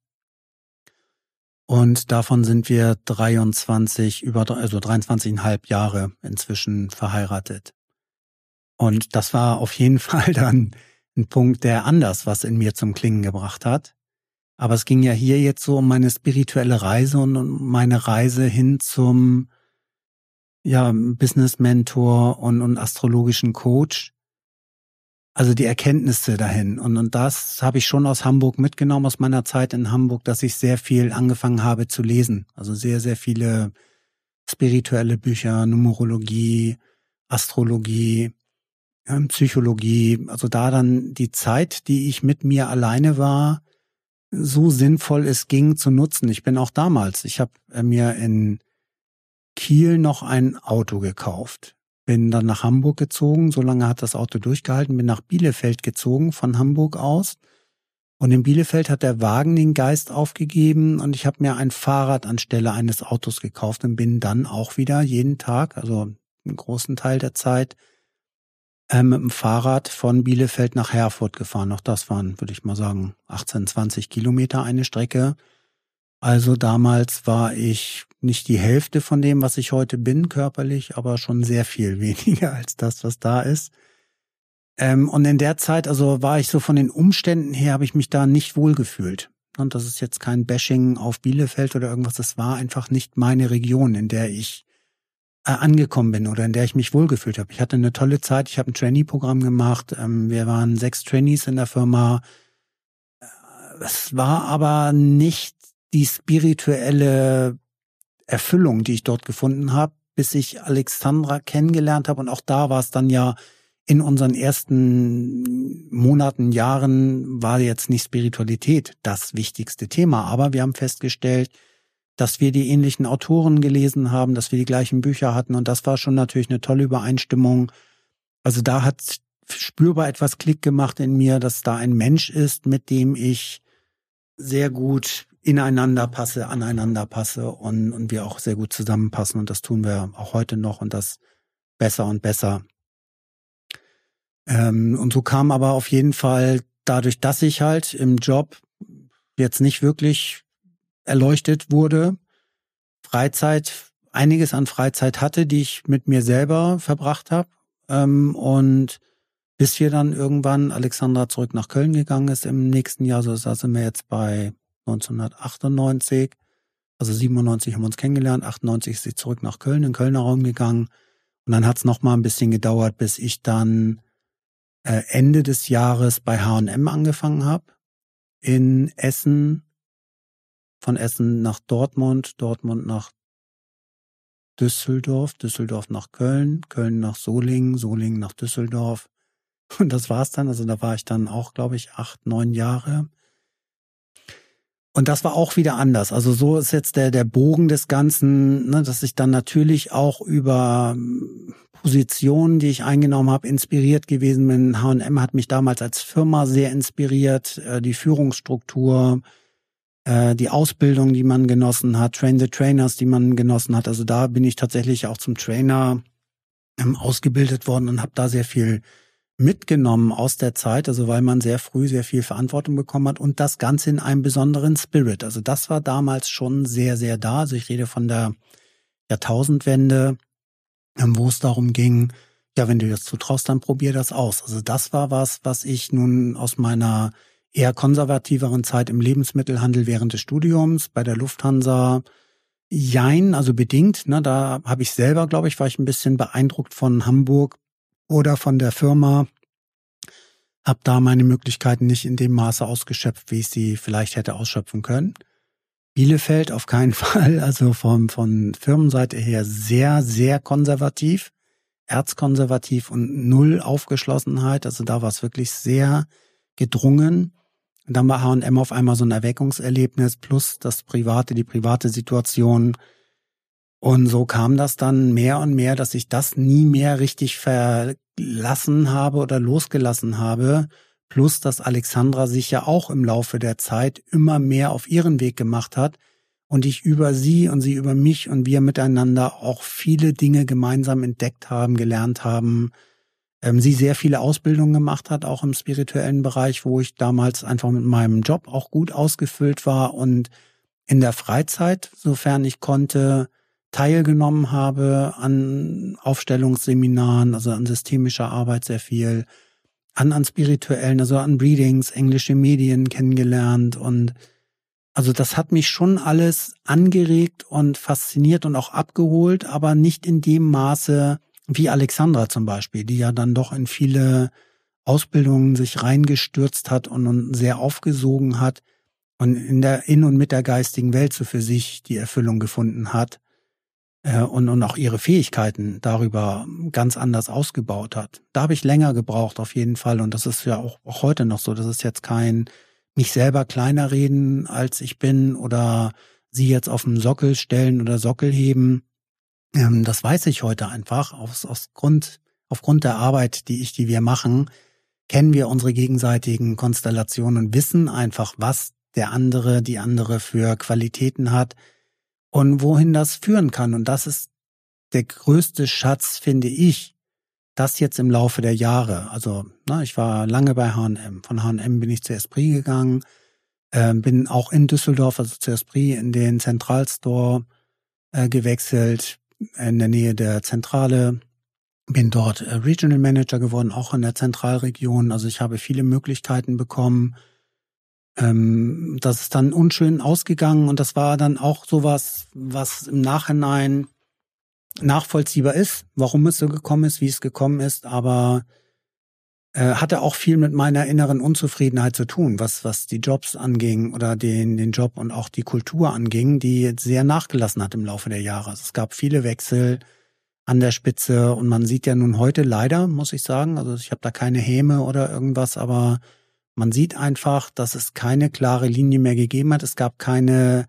Und davon sind wir 23,5 Jahre inzwischen verheiratet. Und das war auf jeden Fall dann ein Punkt, der anders was in mir zum Klingen gebracht hat. Aber es ging ja hier jetzt so um meine spirituelle Reise und um meine Reise hin zum Business Mentor und astrologischen Coach. Also die Erkenntnisse dahin. Und das habe ich schon aus Hamburg mitgenommen, aus meiner Zeit in Hamburg, dass ich sehr viel angefangen habe zu lesen. Also sehr, sehr viele spirituelle Bücher, Numerologie, Astrologie, Psychologie. Also da dann die Zeit, die ich mit mir alleine war, so sinnvoll es ging zu nutzen. Ich habe mir in Kiel noch ein Auto gekauft. Bin dann nach Hamburg gezogen, so lange hat das Auto durchgehalten, bin nach Bielefeld gezogen von Hamburg aus. Und in Bielefeld hat der Wagen den Geist aufgegeben und ich habe mir ein Fahrrad anstelle eines Autos gekauft und bin dann auch wieder jeden Tag, also einen großen Teil der Zeit, mit dem Fahrrad von Bielefeld nach Herford gefahren. Auch das waren, würde ich mal sagen, 18, 20 Kilometer eine Strecke. Also damals war ich nicht die Hälfte von dem, was ich heute bin, körperlich, aber schon sehr viel weniger als das, was da ist. Und in der Zeit, also war ich so von den Umständen her, habe ich mich da nicht wohlgefühlt. Und das ist jetzt kein Bashing auf Bielefeld oder irgendwas. Das war einfach nicht meine Region, in der ich angekommen bin oder in der ich mich wohlgefühlt habe. Ich hatte eine tolle Zeit. Ich habe ein Trainee-Programm gemacht. Wir waren 6 Trainees in der Firma. Es war aber nicht die spirituelle Erfüllung, die ich dort gefunden habe, bis ich Alexandra kennengelernt habe. Und auch da war es dann ja in unseren ersten Monaten, Jahren war jetzt nicht Spiritualität das wichtigste Thema. Aber wir haben festgestellt, dass wir die ähnlichen Autoren gelesen haben, dass wir die gleichen Bücher hatten. Und das war schon natürlich eine tolle Übereinstimmung. Also da hat spürbar etwas Klick gemacht in mir, dass da ein Mensch ist, mit dem ich sehr gut aneinander passe und wir auch sehr gut zusammenpassen. Und das tun wir auch heute noch und das besser und besser. Und so kam aber auf jeden Fall dadurch, dass ich halt im Job jetzt nicht wirklich erleuchtet wurde, einiges an Freizeit hatte, die ich mit mir selber verbracht habe. Und bis wir dann irgendwann Alexandra zurück nach Köln gegangen ist im nächsten Jahr, so da sind wir jetzt bei 1998, also 97 haben wir uns kennengelernt, 98 ist sie zurück nach Köln, in den Kölner Raum gegangen. Und dann hat es noch mal ein bisschen gedauert, bis ich dann Ende des Jahres bei H&M angefangen habe, in Essen, von Essen nach Dortmund, Dortmund nach Düsseldorf, Düsseldorf nach Köln, Köln nach Solingen, Solingen nach Düsseldorf. Und das war's dann. Also da war ich dann auch, glaube ich, 8, 9 Jahre. Und das war auch wieder anders. Also so ist jetzt der Bogen des Ganzen, ne, dass ich dann natürlich auch über Positionen, die ich eingenommen habe, inspiriert gewesen bin. H&M hat mich damals als Firma sehr inspiriert, die Führungsstruktur, die Ausbildung, die man genossen hat, Train the Trainers, die man genossen hat. Also da bin ich tatsächlich auch zum Trainer ausgebildet worden und habe da sehr viel mitgenommen aus der Zeit, also weil man sehr früh sehr viel Verantwortung bekommen hat und das Ganze in einem besonderen Spirit. Also das war damals schon sehr, sehr da. Also ich rede von der Jahrtausendwende, wo es darum ging, ja, wenn du dir das zutraust, dann probier das aus. Also das war was ich nun aus meiner eher konservativeren Zeit im Lebensmittelhandel während des Studiums bei der Lufthansa, also bedingt, ne, da habe ich selber, glaube ich, war ich ein bisschen beeindruckt von Hamburg oder von der Firma, habe da meine Möglichkeiten nicht in dem Maße ausgeschöpft, wie ich sie vielleicht hätte ausschöpfen können. Bielefeld auf keinen Fall, also von Firmenseite her sehr, sehr konservativ, erzkonservativ und null Aufgeschlossenheit. Also da war es wirklich sehr gedrungen. Und dann war H&M auf einmal so ein Erweckungserlebnis plus die private Situation. Und so kam das dann mehr und mehr, dass ich das nie mehr richtig verlassen habe oder losgelassen habe. Plus, dass Alexandra sich ja auch im Laufe der Zeit immer mehr auf ihren Weg gemacht hat und ich über sie und sie über mich und wir miteinander auch viele Dinge gemeinsam entdeckt haben, gelernt haben. Sie sehr viele Ausbildungen gemacht hat, auch im spirituellen Bereich, wo ich damals einfach mit meinem Job auch gut ausgefüllt war und in der Freizeit, sofern ich konnte, teilgenommen habe an Aufstellungsseminaren, also an systemischer Arbeit sehr viel, an spirituellen, also an Readings, englische Medien kennengelernt und also das hat mich schon alles angeregt und fasziniert und auch abgeholt, aber nicht in dem Maße wie Alexandra zum Beispiel, die ja dann doch in viele Ausbildungen sich reingestürzt hat und sehr aufgesogen hat und in und mit der geistigen Welt so für sich die Erfüllung gefunden hat. Und auch ihre Fähigkeiten darüber ganz anders ausgebaut hat. Da habe ich länger gebraucht auf jeden Fall und das ist ja auch heute noch so. Das ist jetzt kein mich selber kleiner reden, als ich bin oder sie jetzt auf den Sockel stellen oder Sockel heben. Das weiß ich heute einfach. Aufgrund der Arbeit, die wir machen, kennen wir unsere gegenseitigen Konstellationen und wissen einfach, was die andere für Qualitäten hat, und wohin das führen kann. Und das ist der größte Schatz, finde ich, das jetzt im Laufe der Jahre. Also ich war lange bei H&M. Von H&M bin ich zu Esprit gegangen, bin auch in Düsseldorf, also zu Esprit, in den Zentralstore gewechselt, in der Nähe der Zentrale. Bin dort Regional Manager geworden, auch in der Zentralregion. Also ich habe viele Möglichkeiten bekommen. Das ist dann unschön ausgegangen und das war dann auch sowas, was im Nachhinein nachvollziehbar ist, warum es so gekommen ist, wie es gekommen ist, aber hatte auch viel mit meiner inneren Unzufriedenheit zu tun, was die Jobs anging oder den Job und auch die Kultur anging, die sehr nachgelassen hat im Laufe der Jahre. Also es gab viele Wechsel an der Spitze und man sieht ja nun heute leider, muss ich sagen, also ich habe da keine Häme oder irgendwas, aber man sieht einfach, dass es keine klare Linie mehr gegeben hat. Es gab keine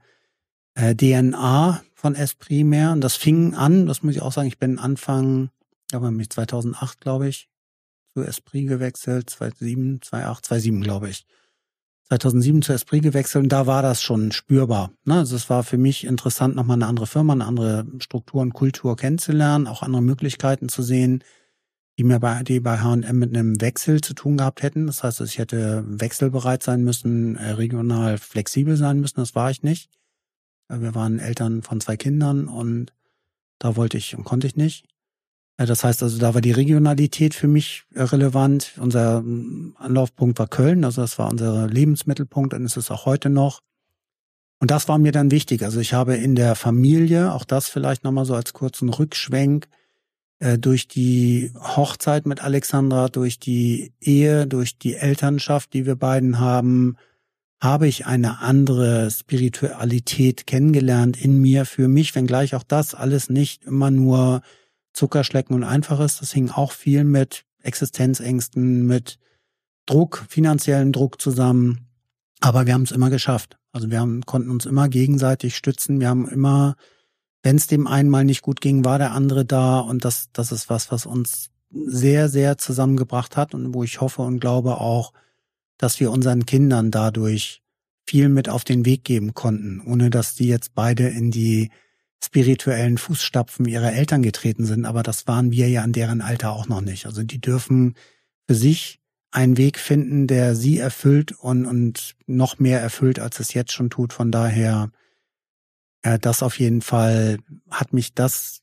DNA von Esprit mehr. Und das fing an, das muss ich auch sagen, ich bin Anfang, aber 2008, glaube ich, zu Esprit gewechselt, 2007, glaube ich. 2007 zu Esprit gewechselt und da war das schon spürbar. Also es war für mich interessant, nochmal eine andere Firma, eine andere Struktur und Kultur kennenzulernen, auch andere Möglichkeiten zu sehen, die bei H&M mit einem Wechsel zu tun gehabt hätten. Das heißt, ich hätte wechselbereit sein müssen, regional flexibel sein müssen. Das war ich nicht. Wir waren Eltern von 2 Kindern und da wollte ich und konnte ich nicht. Das heißt also, da war die Regionalität für mich relevant. Unser Anlaufpunkt war Köln, also das war unser Lebensmittelpunkt und ist es auch heute noch. Und das war mir dann wichtig. Also ich habe in der Familie, auch das vielleicht nochmal so als kurzen Rückschwenk, durch die Hochzeit mit Alexandra, durch die Ehe, durch die Elternschaft, die wir beiden haben, habe ich eine andere Spiritualität kennengelernt in mir, für mich, wenngleich auch das alles nicht immer nur Zuckerschlecken und einfach ist. Das hing auch viel mit Existenzängsten, mit Druck, finanziellen Druck zusammen. Aber wir haben es immer geschafft. Also konnten uns immer gegenseitig stützen. Wir haben immer, wenn es dem einen mal nicht gut ging, war der andere da. Und das ist was uns sehr, sehr zusammengebracht hat und wo ich hoffe und glaube auch, dass wir unseren Kindern dadurch viel mit auf den Weg geben konnten, ohne dass die jetzt beide in die spirituellen Fußstapfen ihrer Eltern getreten sind. Aber das waren wir ja in deren Alter auch noch nicht. Also die dürfen für sich einen Weg finden, der sie erfüllt und noch mehr erfüllt, als es jetzt schon tut. Von daher, das auf jeden Fall hat mich das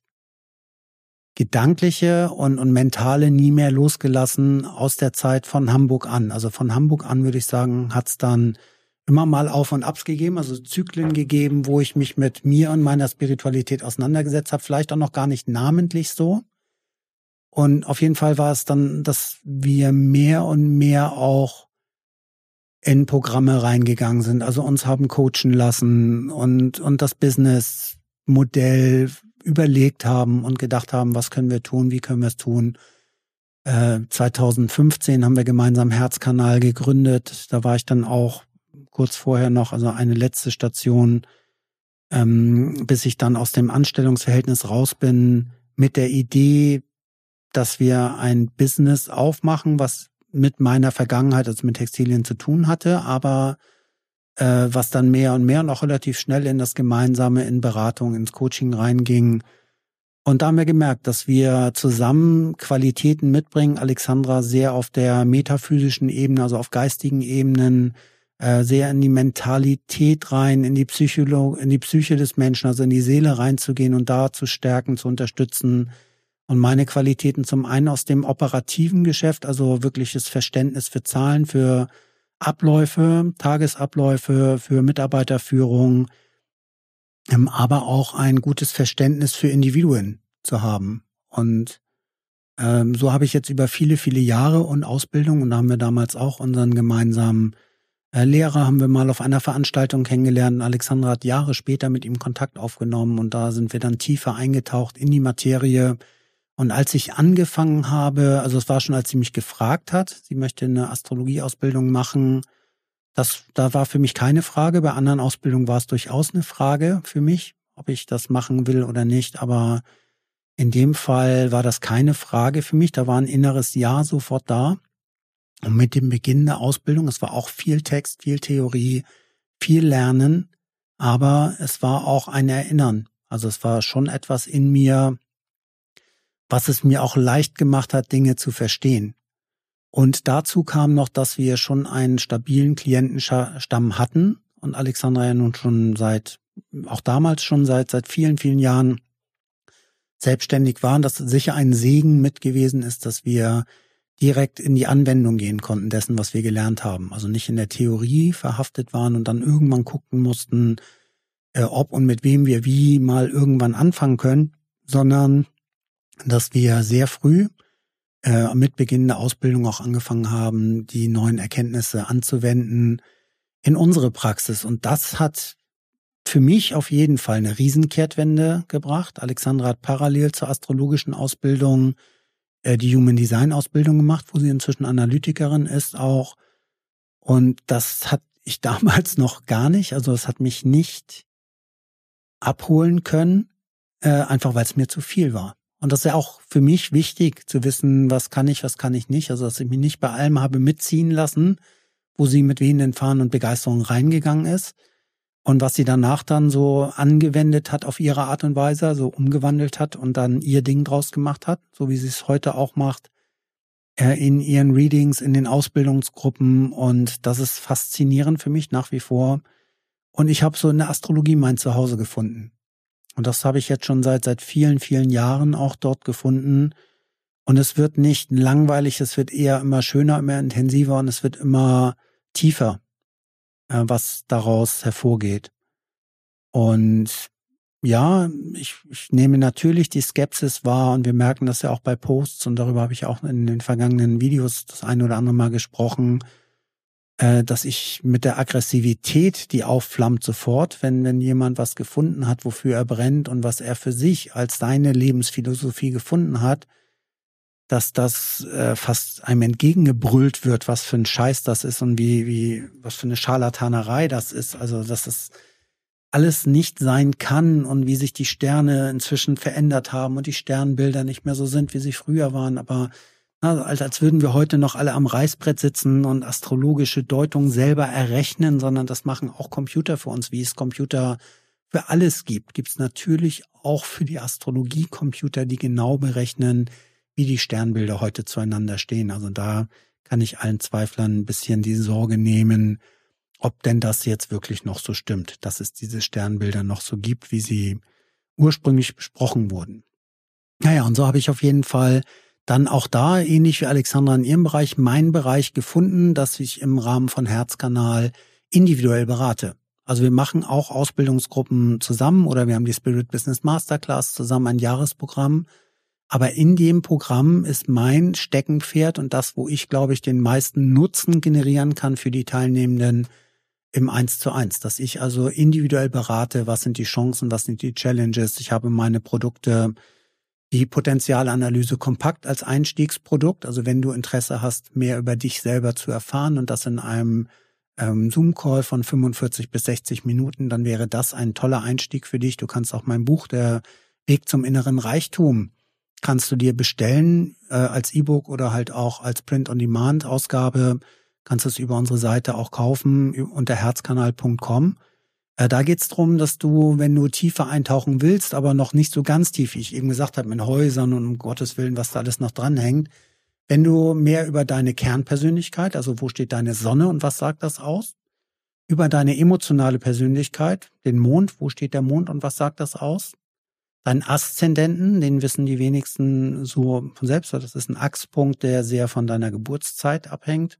Gedankliche und Mentale nie mehr losgelassen aus der Zeit von Hamburg an. Also von Hamburg an, würde ich sagen, hat es dann immer mal Auf und Abs gegeben, also Zyklen gegeben, wo ich mich mit mir und meiner Spiritualität auseinandergesetzt habe, vielleicht auch noch gar nicht namentlich so. Und auf jeden Fall war es dann, dass wir mehr und mehr auch in Programme reingegangen sind, also uns haben coachen lassen und das Businessmodell überlegt haben und gedacht haben, was können wir tun, wie können wir es tun. 2015 haben wir gemeinsam Herzkanal gegründet. Da war ich dann auch kurz vorher noch, also eine letzte Station, bis ich dann aus dem Anstellungsverhältnis raus bin, mit der Idee, dass wir ein Business aufmachen, was mit meiner Vergangenheit, also mit Textilien zu tun hatte, aber was dann mehr und auch relativ schnell in das Gemeinsame, in Beratung, ins Coaching reinging. Und da haben wir gemerkt, dass wir zusammen Qualitäten mitbringen. Alexandra sehr auf der metaphysischen Ebene, also auf geistigen Ebenen, sehr in die Mentalität rein, in die Psyche des Menschen, also in die Seele reinzugehen und da zu stärken, zu unterstützen. Und meine Qualitäten zum einen aus dem operativen Geschäft, also wirkliches Verständnis für Zahlen, für Abläufe, Tagesabläufe, für Mitarbeiterführung, aber auch ein gutes Verständnis für Individuen zu haben. Und so habe ich jetzt über viele, viele Jahre und Ausbildung, und da haben wir damals auch unseren gemeinsamen Lehrer haben wir mal auf einer Veranstaltung kennengelernt. Alexandra hat Jahre später mit ihm Kontakt aufgenommen und da sind wir dann tiefer eingetaucht in die Materie. Und als ich angefangen habe, also es war schon, als sie mich gefragt hat, sie möchte eine Astrologieausbildung machen, da war für mich keine Frage. Bei anderen Ausbildungen war es durchaus eine Frage für mich, ob ich das machen will oder nicht. Aber in dem Fall war das keine Frage für mich. Da war ein inneres Ja sofort da. Und mit dem Beginn der Ausbildung, es war auch viel Text, viel Theorie, viel Lernen, aber es war auch ein Erinnern. Also es war schon etwas in mir, was es mir auch leicht gemacht hat, Dinge zu verstehen. Und dazu kam noch, dass wir schon einen stabilen Klientenstamm hatten und Alexandra ja nun schon seit vielen, vielen Jahren selbstständig waren, dass sicher ein Segen mit gewesen ist, dass wir direkt in die Anwendung gehen konnten dessen, was wir gelernt haben. Also nicht in der Theorie verhaftet waren und dann irgendwann gucken mussten, ob und mit wem wir wie mal irgendwann anfangen können, sondern dass wir sehr früh mit Beginn der Ausbildung auch angefangen haben, die neuen Erkenntnisse anzuwenden in unsere Praxis. Und das hat für mich auf jeden Fall eine Riesenkehrtwende gebracht. Alexandra hat parallel zur astrologischen Ausbildung die Human Design Ausbildung gemacht, wo sie inzwischen Analytikerin ist auch. Und das hatte ich damals noch gar nicht. Also es hat mich nicht abholen können, einfach weil es mir zu viel war. Und das ist ja auch für mich wichtig zu wissen, was kann ich nicht. Also dass ich mich nicht bei allem habe mitziehen lassen, wo sie mit wehenden Fahnen und Begeisterung reingegangen ist. Und was sie danach dann so angewendet hat auf ihre Art und Weise, so umgewandelt hat und dann ihr Ding draus gemacht hat, so wie sie es heute auch macht, in ihren Readings, in den Ausbildungsgruppen. Und das ist faszinierend für mich nach wie vor. Und ich habe so in der Astrologie mein Zuhause gefunden. Und das habe ich jetzt schon seit vielen, vielen Jahren auch dort gefunden. Und es wird nicht langweilig, es wird eher immer schöner, immer intensiver und es wird immer tiefer, was daraus hervorgeht. Und ja, ich nehme natürlich die Skepsis wahr und wir merken das ja auch bei Posts und darüber habe ich auch in den vergangenen Videos das eine oder andere Mal gesprochen, dass ich mit der Aggressivität, die aufflammt sofort, wenn jemand was gefunden hat, wofür er brennt und was er für sich als seine Lebensphilosophie gefunden hat, dass das fast einem entgegengebrüllt wird, was für ein Scheiß das ist und was für eine Scharlatanerei das ist. Also dass es alles nicht sein kann und wie sich die Sterne inzwischen verändert haben und die Sternbilder nicht mehr so sind, wie sie früher waren. Aber als würden wir heute noch alle am Reißbrett sitzen und astrologische Deutungen selber errechnen, sondern das machen auch Computer für uns, wie es Computer für alles gibt es natürlich auch für die Astrologie Computer, die genau berechnen, wie die Sternbilder heute zueinander stehen. Also da kann ich allen Zweiflern ein bisschen die Sorge nehmen, ob denn das jetzt wirklich noch so stimmt, dass es diese Sternbilder noch so gibt, wie sie ursprünglich besprochen wurden. Naja, und so habe ich auf jeden Fall dann auch da, ähnlich wie Alexandra in ihrem Bereich, meinen Bereich gefunden, dass ich im Rahmen von Herzkanal individuell berate. Also wir machen auch Ausbildungsgruppen zusammen oder wir haben die Spirit Business Masterclass zusammen, ein Jahresprogramm. Aber in dem Programm ist mein Steckenpferd und das, wo ich, glaube ich, den meisten Nutzen generieren kann für die Teilnehmenden im 1:1, dass ich also individuell berate, was sind die Chancen, was sind die Challenges. Ich habe meine Produkte, die Potenzialanalyse kompakt als Einstiegsprodukt. Also wenn du Interesse hast, mehr über dich selber zu erfahren und das in einem Zoom-Call von 45 bis 60 Minuten, dann wäre das ein toller Einstieg für dich. Du kannst auch mein Buch, Der Weg zum inneren Reichtum, kannst du dir bestellen als E-Book oder halt auch als Print-on-Demand-Ausgabe. Kannst du es über unsere Seite auch kaufen unter herzkanal.com. Da geht's drum, dass du, wenn du tiefer eintauchen willst, aber noch nicht so ganz tief, wie ich eben gesagt habe, mit Häusern und um Gottes Willen, was da alles noch dranhängt, wenn du mehr über deine Kernpersönlichkeit, also wo steht deine Sonne und was sagt das aus, über deine emotionale Persönlichkeit, den Mond, wo steht der Mond und was sagt das aus, deinen Aszendenten, den wissen die wenigsten so von selbst, das ist ein Achspunkt, der sehr von deiner Geburtszeit abhängt,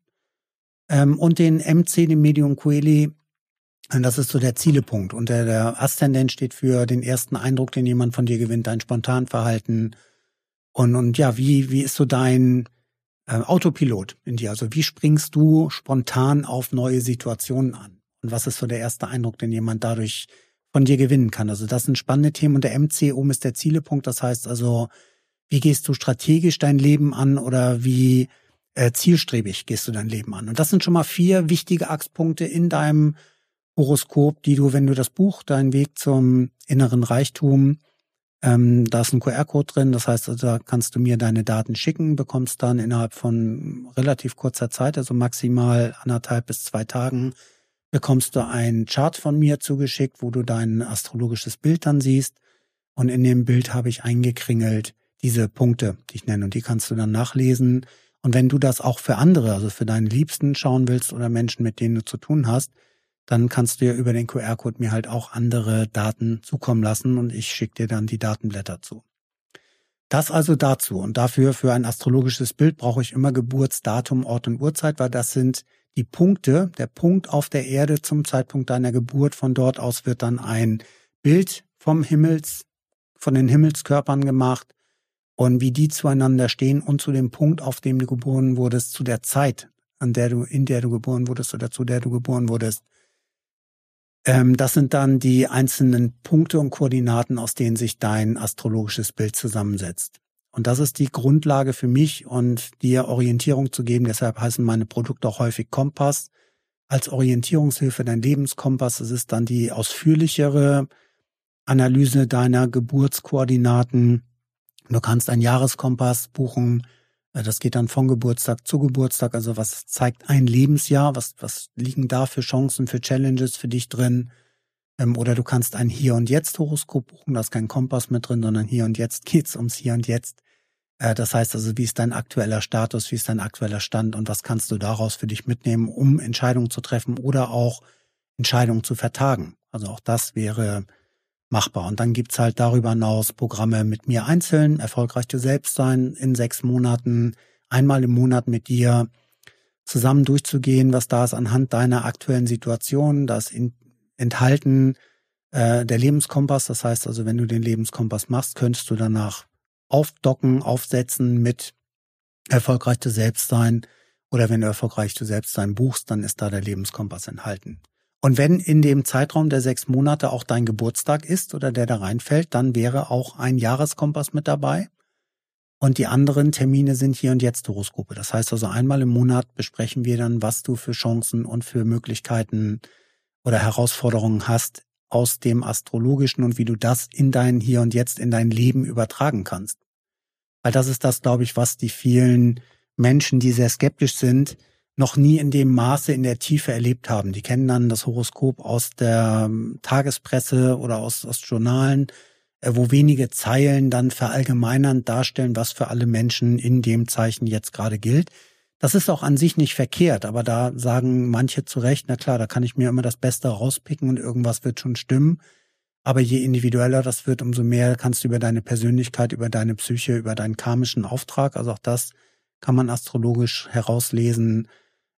und den MC, den Medium Coeli, das ist so der Zielepunkt. Und der Aszendent steht für den ersten Eindruck, den jemand von dir gewinnt, dein Spontanverhalten. Und ja, wie ist so dein Autopilot in dir? Also wie springst du spontan auf neue Situationen an? Und was ist so der erste Eindruck, den jemand dadurch von dir gewinnen kann? Also das sind spannende Themen. Und der MC oben ist der Zielepunkt. Das heißt also, wie gehst du strategisch dein Leben an oder wie zielstrebig gehst du dein Leben an? Und das sind schon mal 4 wichtige Achspunkte in deinem Horoskop, die du, wenn du das Buch, Dein Weg zum inneren Reichtum, da ist ein QR-Code drin, das heißt, also, da kannst du mir deine Daten schicken, bekommst dann innerhalb von relativ kurzer Zeit, also maximal 1,5 bis 2 Tagen, bekommst du einen Chart von mir zugeschickt, wo du dein astrologisches Bild dann siehst. Und in dem Bild habe ich eingekringelt diese Punkte, die ich nenne, und die kannst du dann nachlesen. Und wenn du das auch für andere, also für deine Liebsten schauen willst oder Menschen, mit denen du zu tun hast, dann kannst du ja über den QR-Code mir halt auch andere Daten zukommen lassen und ich schicke dir dann die Datenblätter zu. Das also dazu. Und dafür, für ein astrologisches Bild, brauche ich immer Geburtsdatum, Ort und Uhrzeit, weil das sind die Punkte, der Punkt auf der Erde zum Zeitpunkt deiner Geburt. Von dort aus wird dann ein Bild von den Himmelskörpern gemacht und wie die zueinander stehen und zu dem Punkt, auf dem du geboren wurdest, zu der Zeit, in der du geboren wurdest oder zu der du geboren wurdest. Das sind dann die einzelnen Punkte und Koordinaten, aus denen sich dein astrologisches Bild zusammensetzt. Und das ist die Grundlage für mich und dir Orientierung zu geben. Deshalb heißen meine Produkte auch häufig Kompass. Als Orientierungshilfe dein Lebenskompass. Das ist dann die ausführlichere Analyse deiner Geburtskoordinaten. Du kannst einen Jahreskompass buchen. Das geht dann von Geburtstag zu Geburtstag. Also was zeigt ein Lebensjahr? Was liegen da für Chancen, für Challenges für dich drin? Oder du kannst ein Hier- und Jetzt-Horoskop buchen. Da ist kein Kompass mit drin, sondern Hier und Jetzt geht's ums Hier und Jetzt. Das heißt also, wie ist dein aktueller Status? Wie ist dein aktueller Stand? Und was kannst du daraus für dich mitnehmen, um Entscheidungen zu treffen oder auch Entscheidungen zu vertagen? Also auch das wäre machbar. Und dann gibt's halt darüber hinaus Programme mit mir einzeln, erfolgreich du selbst sein, in 6 Monaten, einmal im Monat mit dir zusammen durchzugehen, was da ist anhand deiner aktuellen Situation. Da ist enthalten der Lebenskompass. Das heißt also, wenn du den Lebenskompass machst, könntest du danach aufdocken, aufsetzen mit erfolgreich du selbst sein. Oder wenn du erfolgreich du selbst sein buchst, dann ist da der Lebenskompass enthalten. Und wenn in dem Zeitraum der 6 Monate auch dein Geburtstag ist oder der da reinfällt, dann wäre auch ein Jahreskompass mit dabei. Und die anderen Termine sind Hier- und Jetzt-Horoskope. Das heißt also, einmal im Monat besprechen wir dann, was du für Chancen und für Möglichkeiten oder Herausforderungen hast aus dem Astrologischen und wie du das in dein Hier und Jetzt, in dein Leben übertragen kannst. Weil das ist das, glaube ich, was die vielen Menschen, die sehr skeptisch sind, noch nie in dem Maße in der Tiefe erlebt haben. Die kennen dann das Horoskop aus der Tagespresse oder aus Journalen, wo wenige Zeilen dann verallgemeinernd darstellen, was für alle Menschen in dem Zeichen jetzt gerade gilt. Das ist auch an sich nicht verkehrt, aber da sagen manche zu Recht, na klar, da kann ich mir immer das Beste rauspicken und irgendwas wird schon stimmen. Aber je individueller das wird, umso mehr kannst du über deine Persönlichkeit, über deine Psyche, über deinen karmischen Auftrag, also auch das kann man astrologisch herauslesen,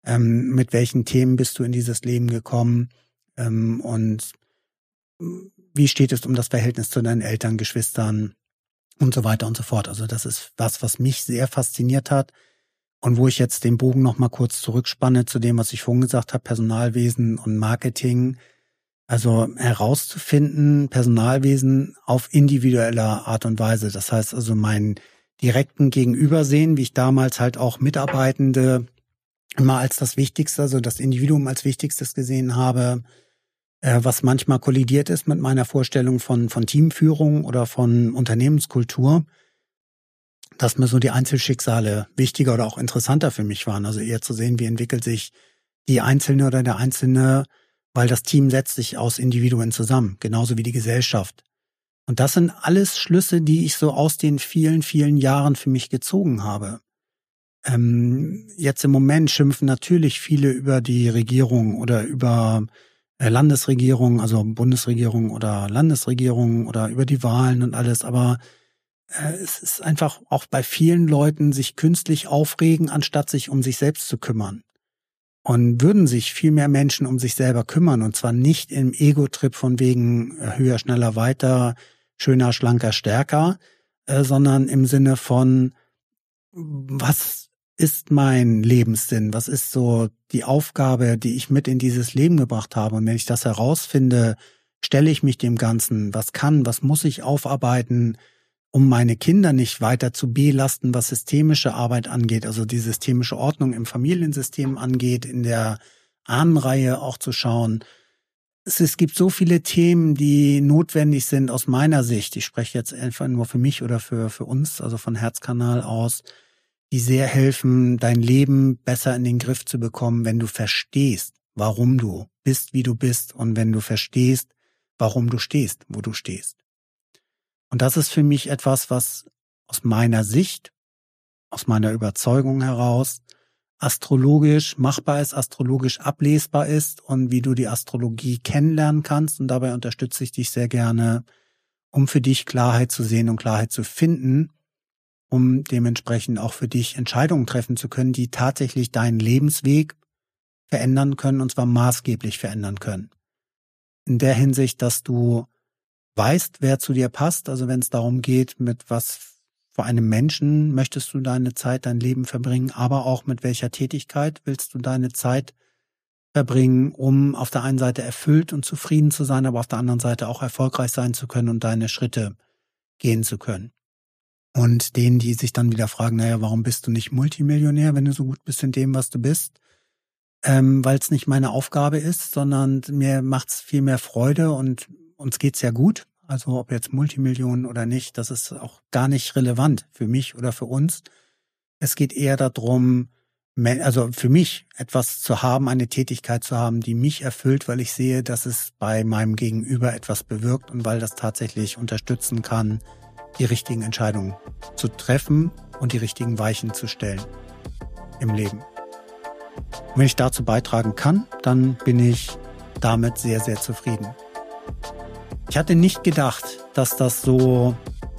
mit welchen Themen bist du in dieses Leben gekommen und wie steht es um das Verhältnis zu deinen Eltern, Geschwistern, und so weiter und so fort. Also das ist was mich sehr fasziniert hat und wo ich jetzt den Bogen nochmal kurz zurückspanne zu dem, was ich vorhin gesagt habe, Personalwesen und Marketing. Also herauszufinden, Personalwesen auf individueller Art und Weise. Das heißt also meinen direkten Gegenübersehen, wie ich damals halt auch Mitarbeitende immer als das Wichtigste, also das Individuum als Wichtigstes gesehen habe, was manchmal kollidiert ist mit meiner Vorstellung von Teamführung oder von Unternehmenskultur, dass mir so die Einzelschicksale wichtiger oder auch interessanter für mich waren. Also eher zu sehen, wie entwickelt sich die Einzelne oder der Einzelne, weil das Team setzt sich aus Individuen zusammen, genauso wie die Gesellschaft. Und das sind alles Schlüsse, die ich so aus den vielen, vielen Jahren für mich gezogen habe. Jetzt im Moment schimpfen natürlich viele über die Regierung oder über Landesregierung, also Bundesregierung oder Landesregierung oder über die Wahlen und alles, aber es ist einfach auch bei vielen Leuten sich künstlich aufregen, anstatt sich um sich selbst zu kümmern. Und würden sich viel mehr Menschen um sich selber kümmern, und zwar nicht im Ego-Trip von wegen höher, schneller, weiter, schöner, schlanker, stärker, sondern im Sinne von, was ist mein Lebenssinn? Was ist so die Aufgabe, die ich mit in dieses Leben gebracht habe? Und wenn ich das herausfinde, stelle ich mich dem Ganzen, was muss ich aufarbeiten, um meine Kinder nicht weiter zu belasten, was systemische Arbeit angeht, also die systemische Ordnung im Familiensystem angeht, in der Ahnenreihe auch zu schauen. Es gibt so viele Themen, die notwendig sind aus meiner Sicht. Ich spreche jetzt einfach nur für mich oder für uns, also von Herzkanal aus, die sehr helfen, dein Leben besser in den Griff zu bekommen, wenn du verstehst, warum du bist, wie du bist, und wenn du verstehst, warum du stehst, wo du stehst. Und das ist für mich etwas, was aus meiner Sicht, aus meiner Überzeugung heraus astrologisch machbar ist, astrologisch ablesbar ist und wie du die Astrologie kennenlernen kannst. Und dabei unterstütze ich dich sehr gerne, um für dich Klarheit zu sehen und Klarheit zu finden, um dementsprechend auch für dich Entscheidungen treffen zu können, die tatsächlich deinen Lebensweg verändern können, und zwar maßgeblich verändern können. In der Hinsicht, dass du weißt, wer zu dir passt, also wenn es darum geht, mit was für einem Menschen möchtest du deine Zeit, dein Leben verbringen, aber auch mit welcher Tätigkeit willst du deine Zeit verbringen, um auf der einen Seite erfüllt und zufrieden zu sein, aber auf der anderen Seite auch erfolgreich sein zu können und deine Schritte gehen zu können. Und denen, die sich dann wieder fragen, naja, warum bist du nicht Multimillionär, wenn du so gut bist in dem, was du bist? Weil es nicht meine Aufgabe ist, sondern mir macht es viel mehr Freude und uns geht's ja gut. Also ob jetzt Multimillionen oder nicht, das ist auch gar nicht relevant für mich oder für uns. Es geht eher darum, also für mich etwas zu haben, eine Tätigkeit zu haben, die mich erfüllt, weil ich sehe, dass es bei meinem Gegenüber etwas bewirkt und weil das tatsächlich unterstützen kann, die richtigen Entscheidungen zu treffen und die richtigen Weichen zu stellen im Leben. Und wenn ich dazu beitragen kann, dann bin ich damit sehr, sehr zufrieden. Ich hatte nicht gedacht, dass das so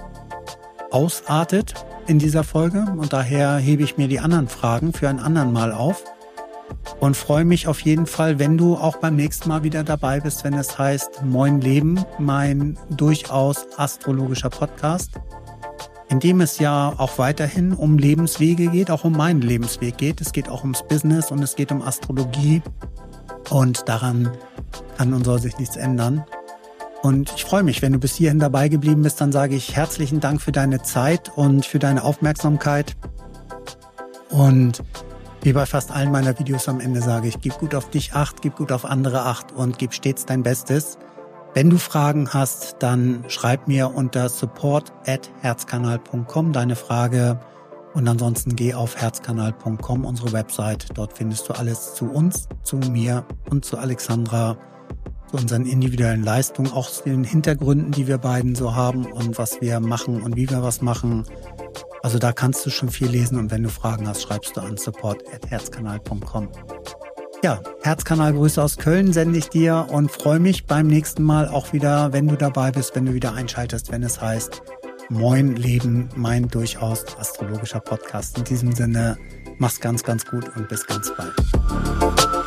ausartet in dieser Folge, und daher hebe ich mir die anderen Fragen für ein andern Mal auf und freue mich auf jeden Fall, wenn du auch beim nächsten Mal wieder dabei bist, wenn es heißt Moin Leben, mein durchaus astrologischer Podcast, in dem es ja auch weiterhin um Lebenswege geht, auch um meinen Lebensweg geht. Es geht auch ums Business und es geht um Astrologie, und daran kann und soll sich nichts ändern. Und ich freue mich, wenn du bis hierhin dabei geblieben bist, dann sage ich herzlichen Dank für deine Zeit und für deine Aufmerksamkeit. Und wie bei fast allen meiner Videos am Ende sage ich, gib gut auf dich Acht, gib gut auf andere Acht und gib stets dein Bestes. Wenn du Fragen hast, dann schreib mir unter support@herzkanal.com deine Frage, und ansonsten geh auf herzkanal.com, unsere Website. Dort findest du alles zu uns, zu mir und zu Alexandra, zu unseren individuellen Leistungen, auch zu den Hintergründen, die wir beiden so haben und was wir machen und wie wir was machen. Also da kannst du schon viel lesen, und wenn du Fragen hast, schreibst du an support@herzkanal.com. Ja, Herzkanal-Grüße aus Köln sende ich dir und freue mich beim nächsten Mal auch wieder, wenn du dabei bist, wenn du wieder einschaltest, wenn es heißt Moin Leben, mein durchaus astrologischer Podcast. In diesem Sinne, mach's ganz, ganz gut und bis ganz bald.